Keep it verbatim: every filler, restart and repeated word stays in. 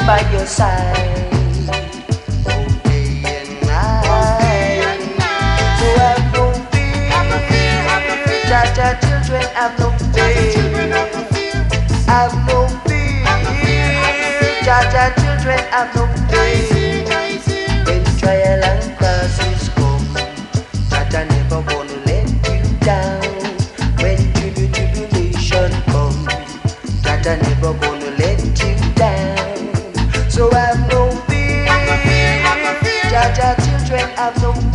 by your side, oh day and night. So have no fear, Jaja children have no fear, have no fear, Jaja children have no fear. When trial and crisis come, Jaja never gonna let you down. When tribu- tribulation come, Jaja never gonna let you down. So have no fear, Jaja children have no fear.